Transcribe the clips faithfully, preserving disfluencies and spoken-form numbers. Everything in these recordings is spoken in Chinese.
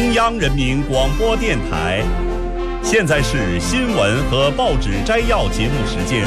中央人民广播电台。现在是新闻和报纸摘要节目时间。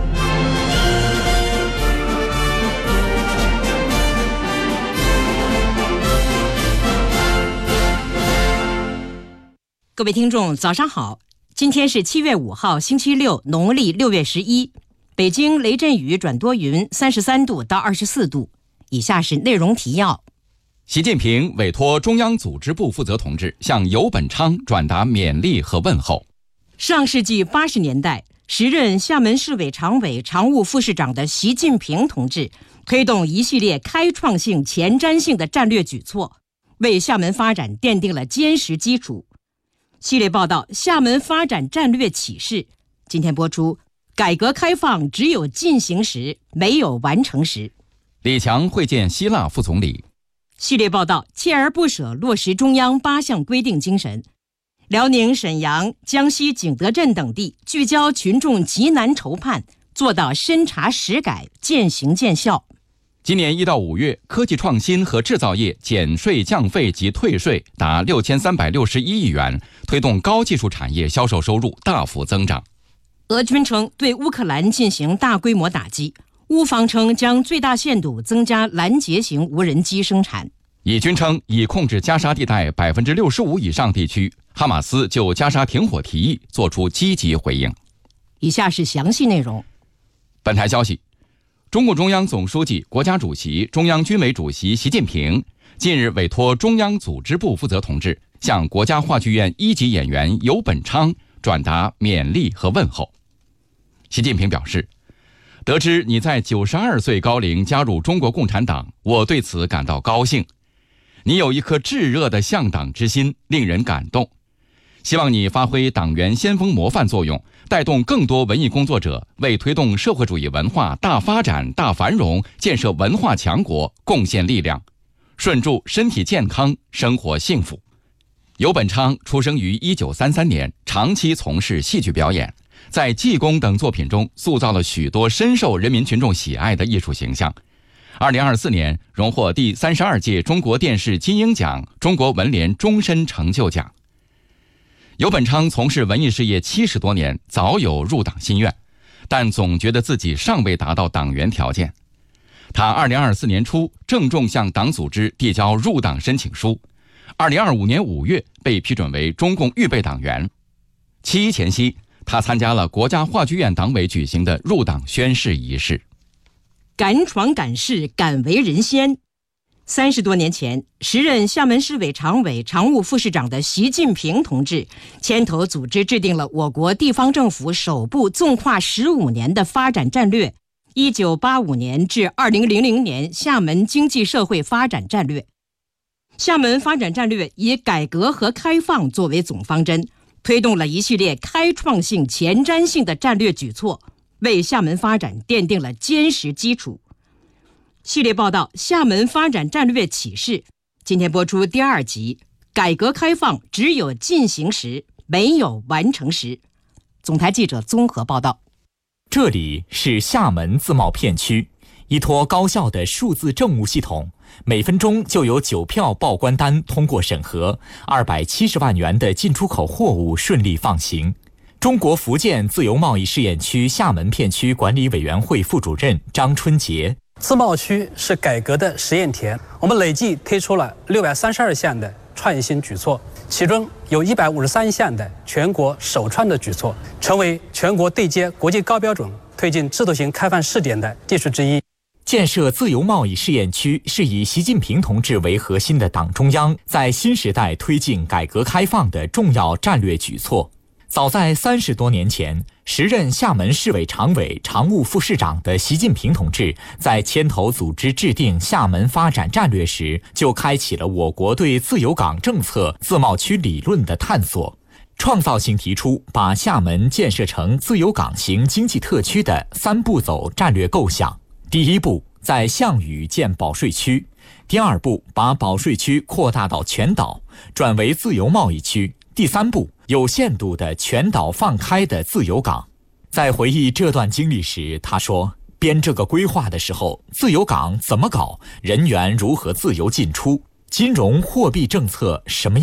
各位听众，早上好！今天是七月五号，星期六，农历六月十一。北京雷阵雨转多云，三十三度到二十四度。以下是内容提要： 习近平委托中央组织部负责同志向游本昌转达勉励和问候。 上世纪八十年代，时任厦门市委常委、常务副市长的习近平同志推动一系列开创性、前瞻性的战略举措，为厦门发展奠定了坚实基础。系列报道《厦门发展战略启示》今天播出。改革开放只有进行时，没有完成时。 李强会见希腊副总理。 系列报道锲而不舍落实中央八项规定精神。辽宁沈阳、江西景德镇等地聚焦群众急难愁盼，做到深查实改，渐行渐效。 今年一到五月，科技创新和制造业减税降费及退税达六千三百六十一亿元，推动高技术产业销售收入大幅增长。 俄军称对乌克兰进行大规模打击，乌方称将最大限度增加拦截型无人机生产。 以军称已控制加沙地带百分之六十五以上地区，哈马斯就加沙停火提议作出积极回应。 以下是详细内容。 本台消息，中共中央总书记、国家主席、中央军委主席习近平近日委托中央组织部负责同志向国家话剧院一级演员游本昌转达勉励和问候。习近平表示，得知你在九十二岁高龄加入中国共产党，我对此感到高兴。你有一颗炙热的向党之心，令人感动。希望你发挥党员先锋模范作用，带动更多文艺工作者为推动社会主义文化大发展、大繁荣、建设文化强国贡献力量。顺祝身体健康，生活幸福。游本昌出生于一九三三年，长期从事戏剧表演，在济公等作品中塑造了许多深受人民群众喜爱的艺术形象。二零二四年荣获第三十二届中国电视金鹰奖、中国文联终身成就奖。游本昌从事文艺事业七十多年，早有入党心愿，但总觉得自己尚未达到党员条件。他二零二四年初郑重向党组织递交入党申请书，二零二五年五月被批准为中共预备党员。七一前夕，他参加了国家话剧院党委举行的入党宣誓仪式。 敢闯敢试，敢为人先。三十多年前，时任厦门市委常委、常务副市长的习近平同志牵头组织制定了我国地方政府首部纵跨十五年的发展战略，一九八五年至二零零零年厦门经济社会发展战略。厦门发展战略以改革和开放作为总方针，推动了一系列开创性、前瞻性的战略举措，为厦门发展奠定了坚实基础。系列报道《厦门发展战略启示》今天播出第二集。改革开放只有进行时，没有完成时。总台记者综合报道。 这里是厦门自贸片区，依托高效的数字政务系统，每分钟就有九票报关单通过审核，二百七十万元的进出口货物顺利放行。中国福建自由贸易试验区厦门片区管理委员会副主任张春杰， 自贸区是改革的实验田，我们累计推出了六百三十二项的创新举措，其中有一百五十三项的全国首创的举措，成为全国对接国际高标准、推进制度型开放试点的技术之一。 建设自由贸易试验区是以习近平同志为核心的党中央在新时代推进改革开放的重要战略举措。早在三十多年前，时任厦门市委常委、常务副市长的习近平同志在牵头组织制定厦门发展战略时，就开启了我国对自由港政策、自贸区理论的探索，创造性提出把厦门建设成自由港型经济特区的三步走战略构想。第一步，在项羽建保税区；第二步，把保税区扩大到全岛，转为自由贸易区；第三步，有限度的全岛放开的自由港。在回忆这段经历时，他说，编这个规划的时候，自由港怎么搞，人员如何自由进出，金融货币政策什么样，不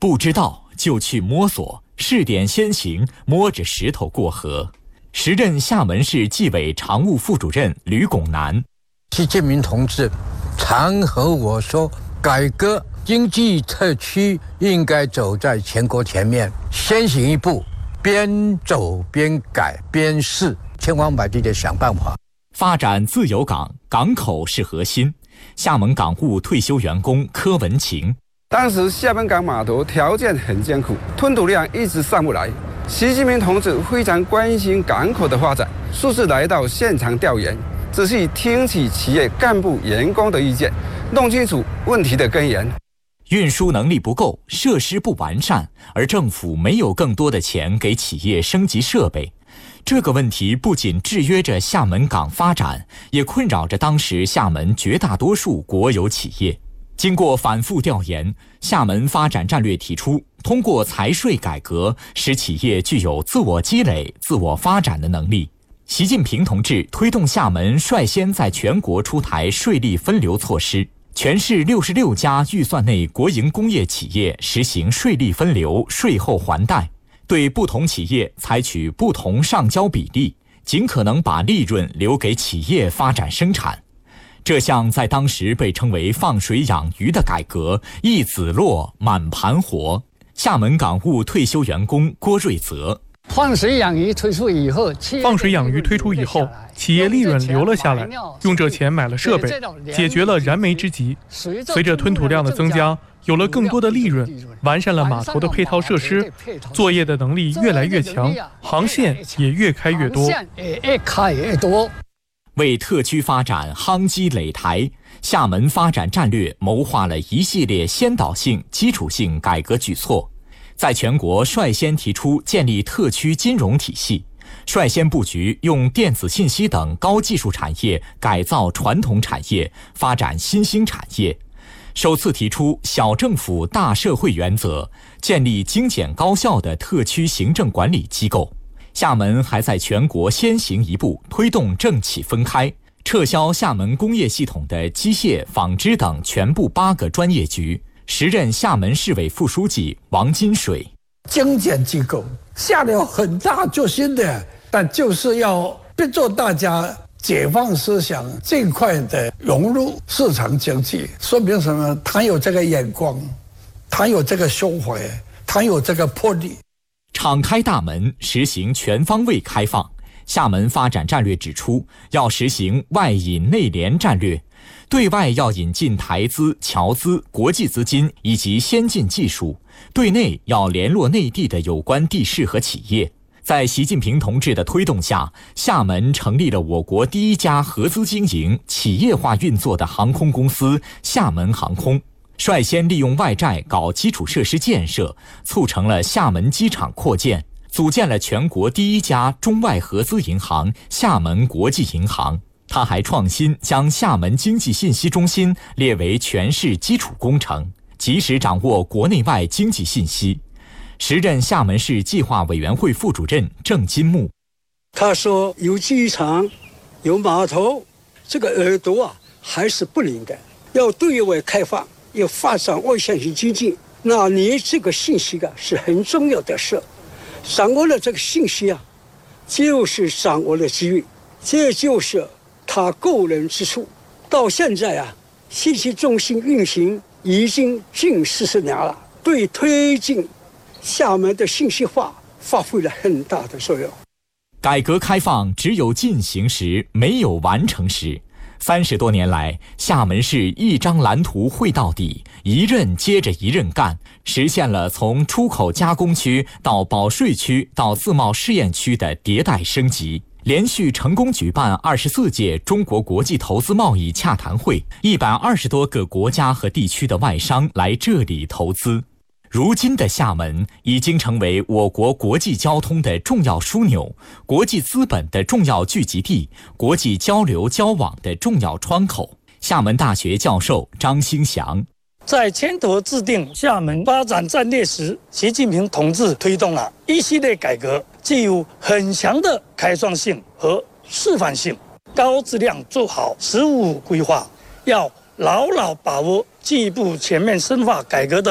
不知道就去摸索，试点先行，摸着石头过河。时任厦门市纪委常务副主任吕拱南， 习近平同志常和我说，改革经济特区应该走在全国前面，先行一步，边走边改边试，千方百计地想办法。 发展自由港，港口是核心。厦门港务退休员工柯文琴， 当时厦门港码头条件很艰苦，吞吐量一直上不来。习近平同志非常关心港口的发展，数次来到现场调研，仔细听取企业干部员工的意见，弄清楚问题的根源。 运输能力不够，设施不完善，而政府没有更多的钱给企业升级设备。这个问题不仅制约着厦门港发展，也困扰着当时厦门绝大多数国有企业。经过反复调研，厦门发展战略提出，通过财税改革，使企业具有自我积累、自我发展的能力。习近平同志推动厦门率先在全国出台税利分流措施，全市六十六家预算内国营工业企业实行税利分流、税后还贷，对不同企业采取不同上交比例，尽可能把利润留给企业发展生产。这项在当时被称为放水养鱼的改革，一子落满盘活。厦门港务退休员工郭瑞泽， 放水养鱼推出以后， 放水养鱼推出以后，企业利润留了下来，用这钱买了设备，解决了燃眉之急。随着吞吐量的增加，有了更多的利润，完善了码头的配套设施，作业的能力越来越强，航线也越开越多。 越开越多。 为特区发展夯基垒台，厦门发展战略谋划了一系列先导性、基础性改革举措，在全国率先提出建立特区金融体系，率先布局用电子信息等高技术产业改造传统产业，发展新兴产业，首次提出小政府大社会原则，建立精简高效的特区行政管理机构。厦门还在全国先行一步推动政企分开，撤销厦门工业系统的机械、纺织等全部八个专业局。时任厦门市委副书记王金水， 精简机构下了很大决心的，但就是要逼着大家解放思想，尽快的融入市场经济。说明什么？他有这个眼光，他有这个胸怀，他有这个魄力。 敞开大门，实行全方位开放。厦门发展战略指出，要实行外引内联战略，对外要引进台资、侨资、国际资金以及先进技术，对内要联络内地的有关地市和企业。在习近平同志的推动下，厦门成立了我国第一家合资经营、企业化运作的航空公司厦门航空，率先利用外债搞基础设施建设，促成了厦门机场扩建，组建了全国第一家中外合资银行厦门国际银行。他还创新将厦门经济信息中心列为全市基础工程，及时掌握国内外经济信息。时任厦门市计划委员会副主任郑金木， 他说有机场有码头，这个耳朵啊还是不灵的，要对外开放，要发展外向型经济，那你这个信息啊是很重要的事。掌握了这个信息啊，就是掌握了机遇，这就是他过人之处。到现在啊，信息中心运行已经近四十年了，对推进厦门的信息化发挥了很大的作用。 改革开放只有进行时，没有完成时。三十多年来，厦门市一张蓝图绘到底，一任接着一任干，实现了从出口加工区到保税区到自贸试验区的迭代升级，连续成功举办二十四届中国国际投资贸易洽谈会，一百二十多个国家和地区的外商来这里投资。如今的厦门已经成为我国国际交通的重要枢纽，国际资本的重要聚集地，国际交流交往的重要窗口。厦门大学教授张兴祥， 在牵头制定厦门发展战略时，习近平同志推动了一系列改革，具有很强的开创性和示范性，高质量做好实务规划，要牢牢把握进一步全面深化改革的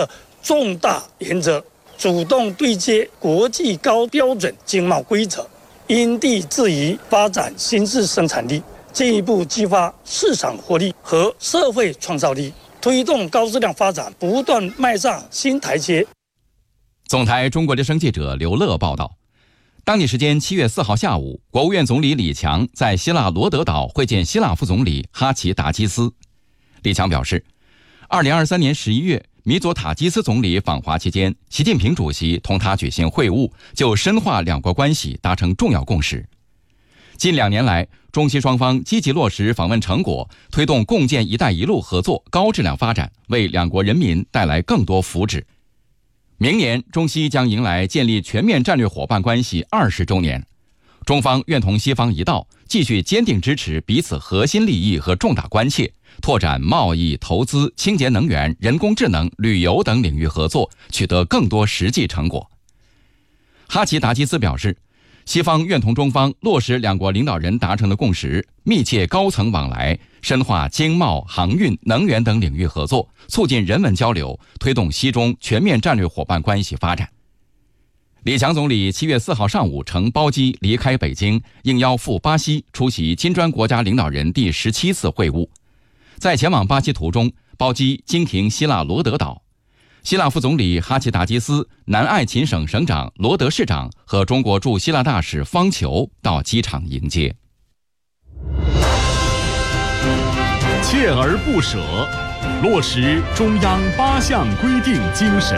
重大原则，主动对接国际高标准经贸规则，因地制宜发展新式生产力，进一步激发市场活力和社会创造力，推动高质量发展不断迈上新台阶。 总台中国之声记者刘乐报道。当地时间七月四号下午，国务院总理李强在希腊罗德岛会见希腊副总理哈齐达基斯。李强表示，二零二三年十一月，米佐塔基斯总理访华期间，习近平主席同他举行会晤，就深化两国关系达成重要共识。近两年来，中西双方积极落实访问成果，推动共建“一带一路”合作高质量发展，为两国人民带来更多福祉。明年，中西将迎来建立全面战略伙伴关系二十周年。中方愿同西方一道，继续坚定支持彼此核心利益和重大关切，拓展贸易、投资、清洁能源、人工智能、旅游等领域合作，取得更多实际成果。哈齐达基斯表示，西方愿同中方落实两国领导人达成的共识，密切高层往来，深化经贸、航运、能源等领域合作，促进人文交流，推动西中全面战略伙伴关系发展。李强总理七月四号上午乘包机离开北京，应邀赴巴西出席金砖国家领导人第十七次会晤。在前往巴西途中，包机经停希腊罗德岛。希腊副总理哈齐达基斯、南爱琴省省长罗德市长和中国驻希腊大使方球到机场迎接。 锲而不舍，落实中央八项规定精神。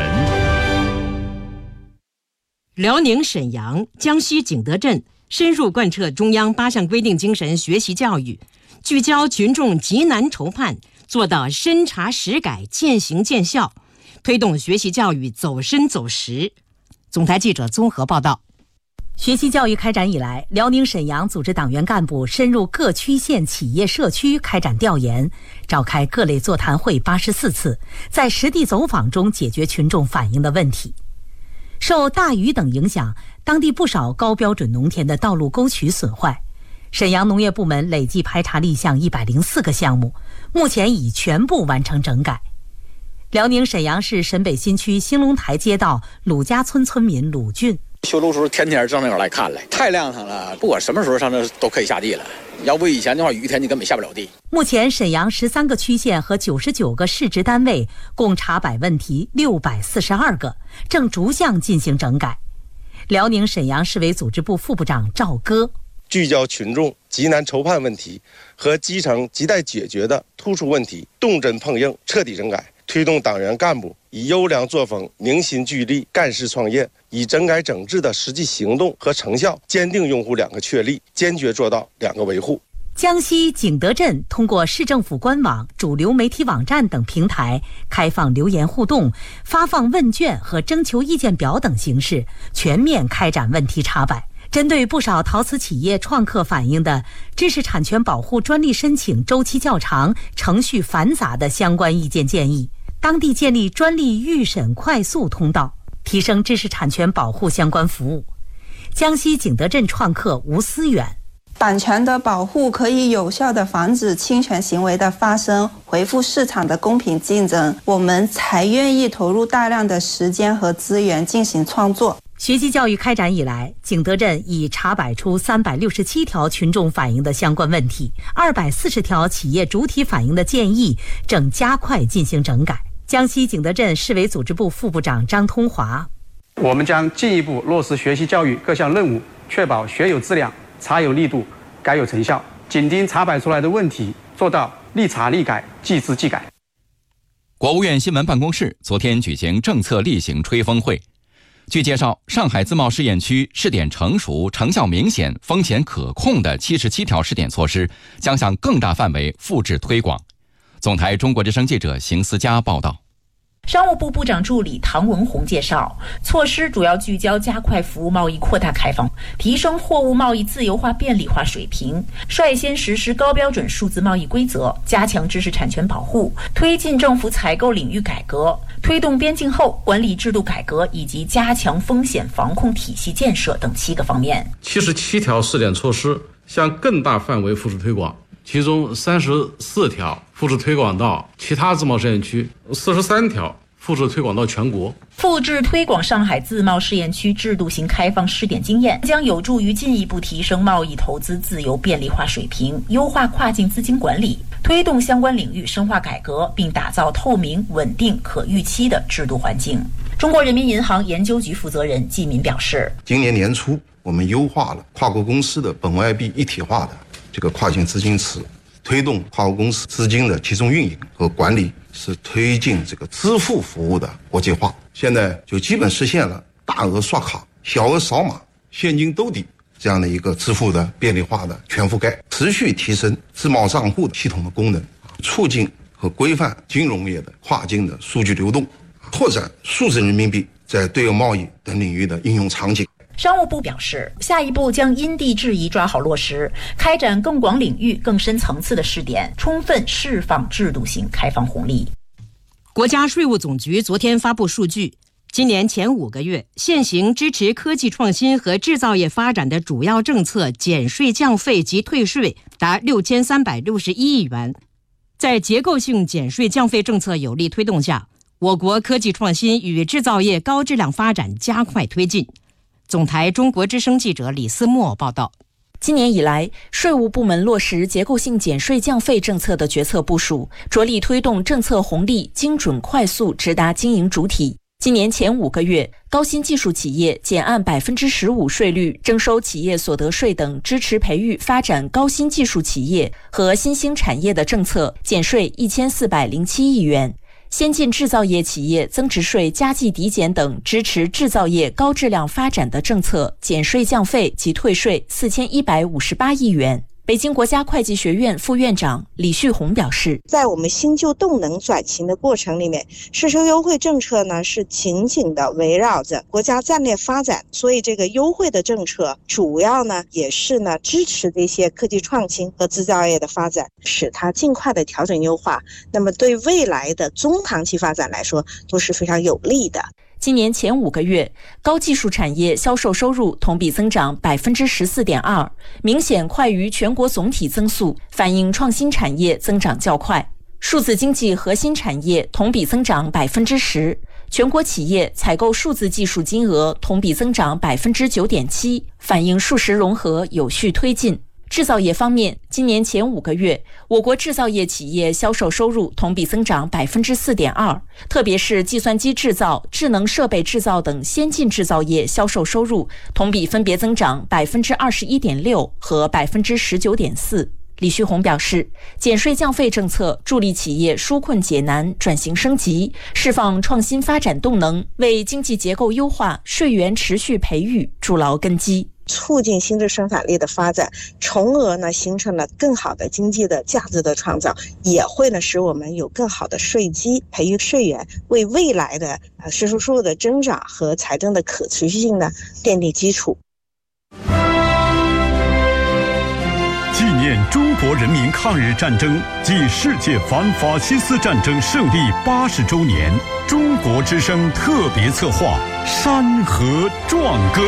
辽宁沈阳、江西景德镇深入贯彻中央八项规定精神学习教育，聚焦群众急难愁盼，做到深察实改、见行见效，推动学习教育走深走实。总台记者综合报道。 学习教育开展以来，辽宁沈阳组织党员干部深入各区县企业社区开展调研，召开各类座谈会八十四次，在实地走访中解决群众反映的问题。受大雨等影响，当地不少高标准农田的道路沟渠损坏，沈阳农业部门累计排查立项一百零四个项目，目前已全部完成整改。辽宁沈阳市沈北新区兴隆台街道鲁家村村民鲁俊， 修路时候天天正那个来看来，太亮堂了，不管什么时候上这都可以下地了。要不以前的话，雨天你根本下不了地。 目前沈阳十三个区县和九十九个市直单位共查摆问题六百四十二个，正逐项进行整改。辽宁沈阳市委组织部副部长赵戈， 聚焦群众急难愁盼问题和基层亟待解决的突出问题，动真碰硬，彻底整改。推动党员干部以优良作风凝心聚力干事创业，以整改整治的实际行动和成效，坚定拥护两个确立，坚决做到两个维护。 江西景德镇通过市政府官网、主流媒体网站等平台开放留言互动、发放问卷和征求意见表等形式，全面开展问题查摆。针对不少陶瓷企业创客反映的知识产权保护专利申请周期较长、程序繁杂的相关意见建议，当地建立专利预审快速通道，提升知识产权保护相关服务。江西景德镇创客吴思远， 版权的保护可以有效地防止侵权行为的发生，恢复市场的公平竞争，我们才愿意投入大量的时间和资源进行创作。 学习教育开展以来，景德镇已查摆出三百六十七条群众反映的相关问题，二百四十条企业主体反映的建议，正加快进行整改。江西景德镇市委组织部副部长张通华， 我们将进一步落实学习教育各项任务，确保学有质量、查有力度、改有成效，紧盯查摆出来的问题，做到立查立改、即知即改。 国务院新闻办公室昨天举行政策例行吹风会。据介绍，上海自贸试验区试点成熟、成效明显、风险可控的七十七条试点措施将向更大范围复制推广。总台中国之声记者邢思佳报道。 商务部部长助理唐文宏介绍，措施主要聚焦加快服务贸易扩大开放，提升货物贸易自由化便利化水平，率先实施高标准数字贸易规则，加强知识产权保护，推进政府采购领域改革，推动边境后管理制度改革以及加强风险防控体系建设等七个方面。 七十七条试点措施向更大范围复制推广，其中三十四条复制推广到其他自贸试验区，四十三条复制推广到全国。 复制推广上海自贸试验区制度型开放试点经验，将有助于进一步提升贸易投资自由便利化水平，优化跨境资金管理，推动相关领域深化改革，并打造透明、稳定、可预期的制度环境。中国人民银行研究局负责人季民表示， 今年年初我们优化了跨国公司的本外币一体化的这个跨境资金池，推动跨国公司资金的集中运营和管理，是推进这个支付服务的国际化。现在就基本实现了大额刷卡、小额扫码、现金兜底这样的一个支付的便利化的全覆盖，持续提升自贸账户系统的功能，促进和规范金融业的跨境的数据流动，拓展数字人民币在对外贸易等领域的应用场景。 商务部表示，下一步将因地制宜抓好落实，开展更广领域、更深层次的试点，充分释放制度性开放红利。 国家税务总局昨天发布数据，今年前五个月，现行支持科技创新和制造业发展的主要政策减税降费及退税达六千三百六十一亿元。在结构性减税降费政策有力推动下，我国科技创新与制造业高质量发展加快推进。总台中国之声记者李思墨报道。 今年以来，税务部门落实结构性减税降费政策的决策部署，着力推动政策红利精准快速直达经营主体。今年前五个月，高新技术企业减按百分之十五税率征收企业所得税等支持培育发展高新技术企业和新兴产业的政策，减税一千四百零七亿元。先进制造业企业增值税加计抵减等支持制造业高质量发展的政策，减税降费及退税四千一百五十八亿元。北京国家会计学院副院长李旭红表示， 在我们新旧动能转型的过程里面，税收优惠政策呢是紧紧的围绕着国家战略发展，所以这个优惠的政策主要呢也是呢支持这些科技创新和制造业的发展，使它尽快的调整优化，那么对未来的中长期发展来说都是非常有利的。 今年前五个月，高技术产业销售收入同比增长百分之十四点二，明显快于全国总体增速，反映创新产业增长较快。数字经济核心产业同比增长百分之十，全国企业采购数字技术金额同比增长百分之九点七，反映数实融合有序推进。制造业方面，今年前五个月，我国制造业企业销售收入同比增长百分之四点二，特别是计算机制造、智能设备制造等先进制造业销售收入同比分别增长百分之二十一点六和百分之十九点四。李旭红表示，减税降费政策助力企业纾困解难、转型升级，释放创新发展动能，为经济结构优化、税源持续培育筑牢根基， 促进新质生产力的发展，从而呢形成了更好的经济的价值的创造，也会呢使我们有更好的税基，培育税源，为未来的呃税收收入的增长和财政的可持续性呢奠定基础。 纪念中国人民抗日战争暨世界反法西斯战争胜利八十周年，中国之声特别策划《山河壮歌》。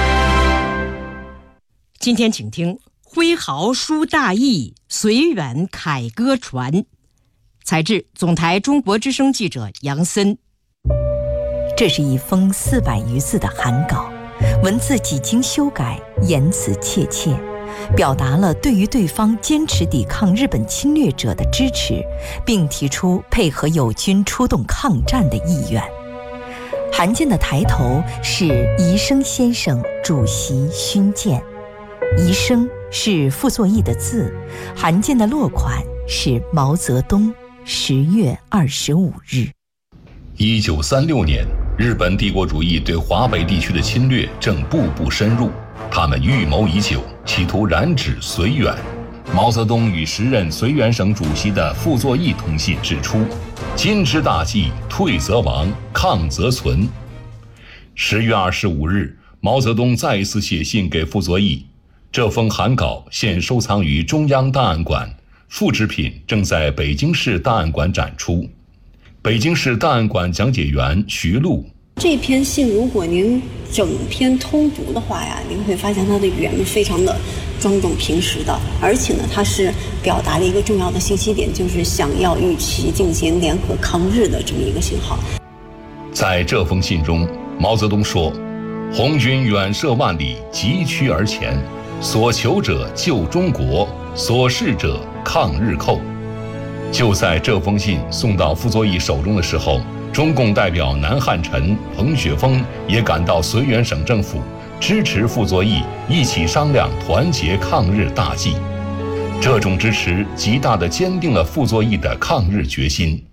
今天请听挥毫书大义，随远凯歌传。采制总台中国之声记者杨森。 这是一封四百余字的函稿，文字几经修改，言辞切切，表达了对于对方坚持抵抗日本侵略者的支持，并提出配合友军出动抗战的意愿。函件的抬头是宜生先生主席勋鉴，宜生是傅作义的字，函件的落款是毛泽东，十月二十五日。 一九三六年，日本帝国主义对华北地区的侵略正步步深入，他们预谋已久，企图染指绥远。毛泽东与时任绥远省主席的傅作义通信指出：今之大计，退则亡，抗则存。十月二十五日，毛泽东再一次写信给傅作义，这封函稿现收藏于中央档案馆，复制品正在北京市档案馆展出。北京市档案馆讲解员徐璐， 这篇信如果您整篇通读的话呀，您会发现它的语言非常的庄重平实的，而且呢，它是表达了一个重要的信息点，就是想要与其进行联合抗日的这么一个信号。 在这封信中，毛泽东说：“红军远涉万里，急趋而前，所求者救中国，所事者抗日寇。”就在这封信送到傅作义手中的时候，中共代表南汉宸、彭雪枫也赶到绥远省政府，支持傅作义一起商量团结抗日大计。这种支持极大地坚定了傅作义的抗日决心。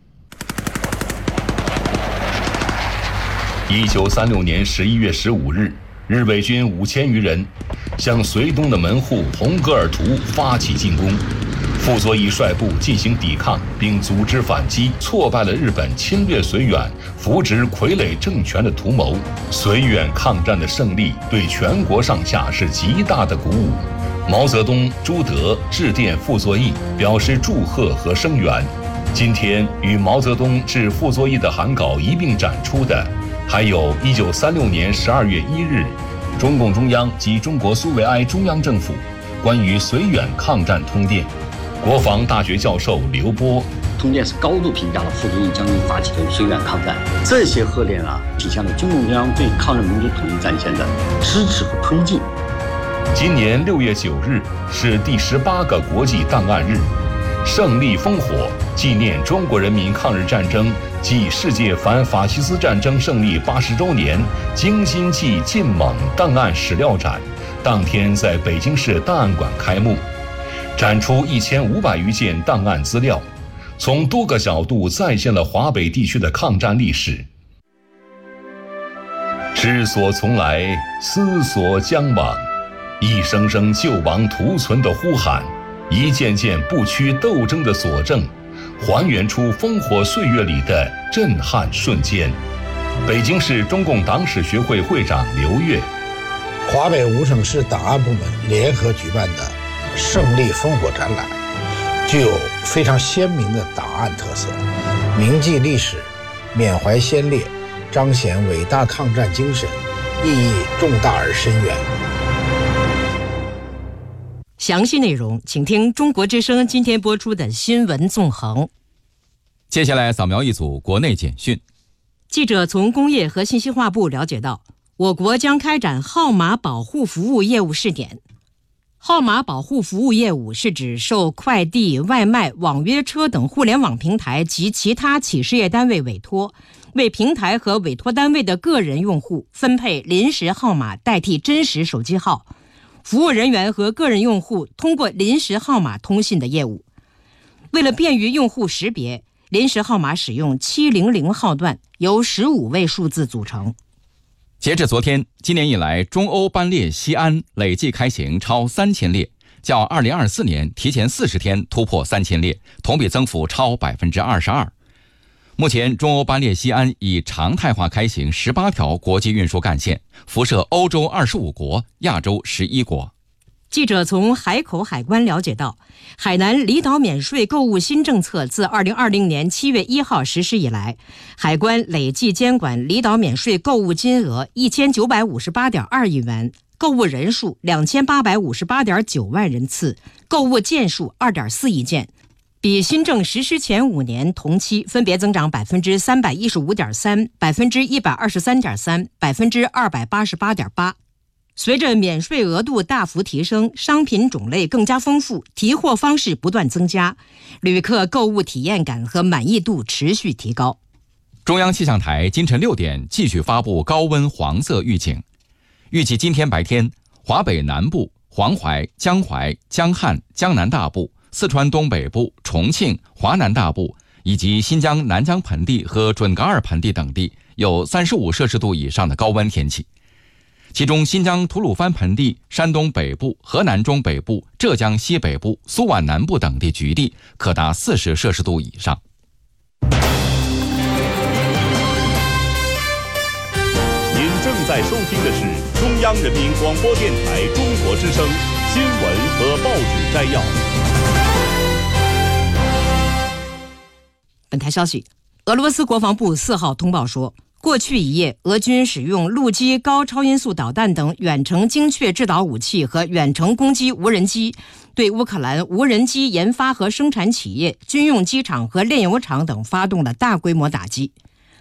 一九三六年十一月十五日，日伪军五千余人向绥东的门户洪格尔图发起进攻。傅作义率部进行抵抗，并组织反击，挫败了日本侵略绥远、扶植傀儡政权的图谋。绥远抗战的胜利对全国上下是极大的鼓舞。毛泽东、朱德致电傅作义，表示祝贺和声援。今天与毛泽东致傅作义的函稿一并展出的，还有一九三六年十二月一日，中共中央及中国苏维埃中央政府关于绥远抗战通电。国防大学教授刘波， 通电是高度评价了傅作义将军发起的绥远抗战。这些贺电啊，体现了中共中央对抗日民族统一战线的支持和推进。 今年六月九日是第十八个国际档案日，胜利烽火纪念中国人民抗日战争暨世界反法西斯战争胜利八十周年京津冀晋蒙档案史料展，当天在北京市档案馆开幕。展出一千五百余件档案资料，从多个角度再现了华北地区的抗战历史。知所从来，思所将往，一声声救亡图存的呼喊，一件件不屈斗争的佐证，还原出烽火岁月里的震撼瞬间。北京市中共党史学会会长刘跃， 华北五省市档案部门联合举办的胜利烽火展览具有非常鲜明的档案特色，铭记历史，缅怀先烈，彰显伟大抗战精神，意义重大而深远。 详细内容请听中国之声今天播出的新闻纵横。 接下来扫描一组国内简讯。 记者从工业和信息化部了解到，我国将开展号码保护服务业务试点。号码保护服务业务是指受快递、外卖、网约车等互联网平台及其他企事业单位委托，为平台和委托单位的个人用户分配临时号码代替真实手机号，服务人员和个人用户通过临时号码通信的业务。为了便于用户识别，临时号码使用七零零号段，由十五位数字组成。 截至昨天，今年以来中欧班列西安累计开行超三千列，较二零二四年提前四十天突破三千列，同比增幅超百分之二十二。目前，中欧班列西安已常态化开行十八条国际运输干线，辐射欧洲二十五国、亚洲十一国。 记者从海口海关了解到，海南离岛免税购物新政策自二零二零年七月一号实施以来，海关累计监管离岛免税购物金额一千九百五十八点二亿元，购物人数两千八百五十八点九万人次，购物件数二点四亿件，比新政实施前五年同期分别增长百分之三百一十五点三、百分之一百二十三点三、百分之二百八十八点八。随着免税额度大幅提升，商品种类更加丰富，提货方式不断增加，旅客购物体验感和满意度持续提高。 中央气象台今晨六点继续发布高温黄色预警，预计今天白天，华北南部、黄淮、江淮、江汉、江南大部、四川东北部、重庆、华南大部以及新疆南疆盆地和准噶尔盆地等地有三十五摄氏度以上的高温天气。其中新疆吐鲁番盆地、山东北部、河南中北部、浙江西北部、苏皖南部等地局地可达四十摄氏度以上。 您正在收听的是中央人民广播电台中国之声新闻和报纸摘要。 本台消息，俄罗斯国防部四号通报说，过去一夜，俄军使用陆基高超音速导弹等远程精确制导武器和远程攻击无人机，对乌克兰无人机研发和生产企业、军用机场和炼油厂等发动了大规模打击。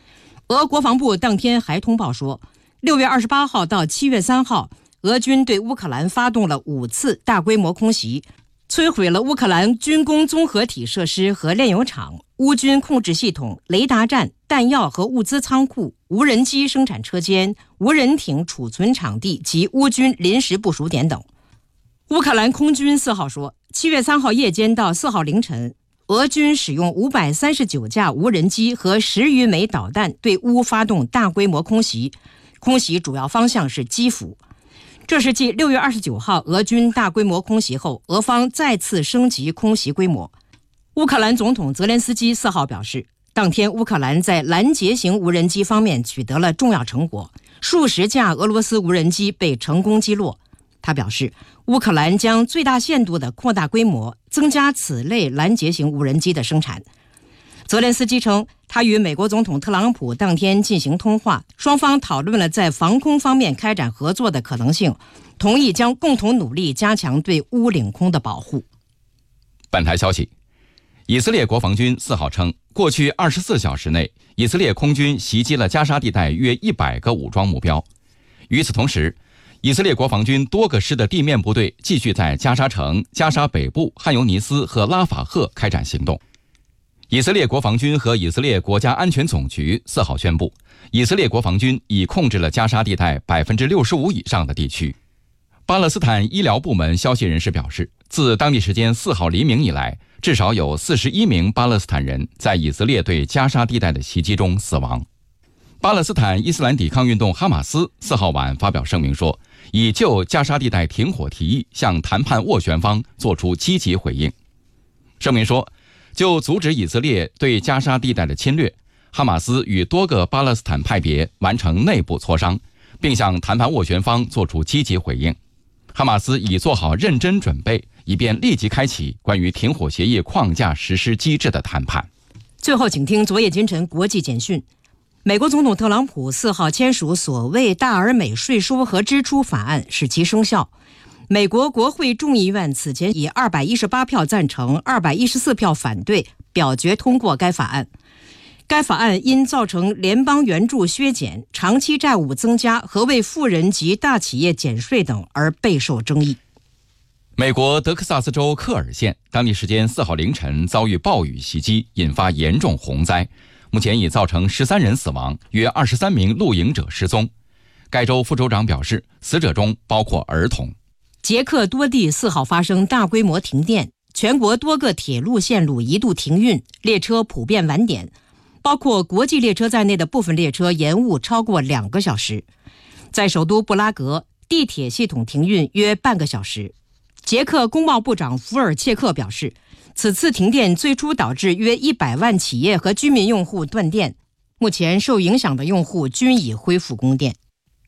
俄国防部当天还通报说，六月二十八号到七月三号，俄军对乌克兰发动了五次大规模空袭，摧毁了乌克兰军工综合体设施和炼油厂、乌军控制系统、雷达站、弹药和物资仓库、无人机生产车间、无人艇储存场地及乌军临时部署点等。乌克兰空军四号说，七月三号夜间到四号凌晨，俄军使用五百三十九架无人机和十余枚导弹对乌发动大规模空袭，空袭主要方向是基辅。这是继六月二十九号俄军大规模空袭后，俄方再次升级空袭规模。乌克兰总统泽连斯基四号表示，当天乌克兰在拦截型无人机方面取得了重要成果，数十架俄罗斯无人机被成功击落。他表示，乌克兰将最大限度地扩大规模，增加此类拦截型无人机的生产。泽连斯基称，他与美国总统特朗普当天进行通话，双方讨论了在防空方面开展合作的可能性，同意将共同努力加强对乌领空的保护。 本台消息，以色列国防军四号称，过去二十四小时内，以色列空军袭击了加沙地带约一百个武装目标。与此同时，以色列国防军多个师的地面部队继续在加沙城、加沙北部、汉尤尼斯和拉法赫开展行动。以色列国防军和以色列国家安全总局四号宣布，以色列国防军已控制了加沙地带百分之六十五以上的地区。巴勒斯坦医疗部门消息人士表示，自当地时间四号黎明以来，至少有四十一名巴勒斯坦人在以色列对加沙地带的袭击中死亡。巴勒斯坦伊斯兰抵抗运动哈马斯四号晚发表声明说，已就加沙地带停火提议向谈判斡旋方作出积极回应。声明说，就阻止以色列对加沙地带的侵略，哈马斯与多个巴勒斯坦派别完成内部磋商，并向谈判斡旋方作出积极回应。哈马斯已做好认真准备，以便立即开启关于停火协议框架实施机制的谈判。 最后，请听昨夜今晨国际简讯。美国总统特朗普四号签署所谓大而美税收和支出法案，使其生效。美国国会众议院此前以二百一十八票赞成、二百一十四票反对表决通过该法案。该法案因造成联邦援助削减、长期债务增加和为富人及大企业减税等而备受争议。 美国德克萨斯州科尔县当地时间四号凌晨遭遇暴雨袭击，引发严重洪灾，目前已造成十三人死亡，约二十三名露营者失踪。该州副州长表示，死者中包括儿童。 捷克多地四号发生大规模停电，全国多个铁路线路一度停运，列车普遍晚点，包括国际列车在内的部分列车延误超过两个小时。在首都布拉格，地铁系统停运约半个小时。捷克工贸部长福尔切克表示，此次停电最初导致约一百万企业和居民用户断电，目前受影响的用户均已恢复供电。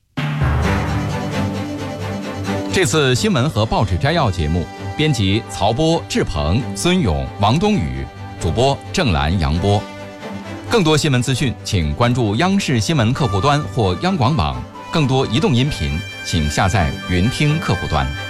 这次新闻和报纸摘要节目，编辑曹波、志鹏、孙勇、王冬雨，主播郑兰、杨波。更多新闻资讯，请关注央视新闻客户端或央广网。更多移动音频，请下载云听客户端。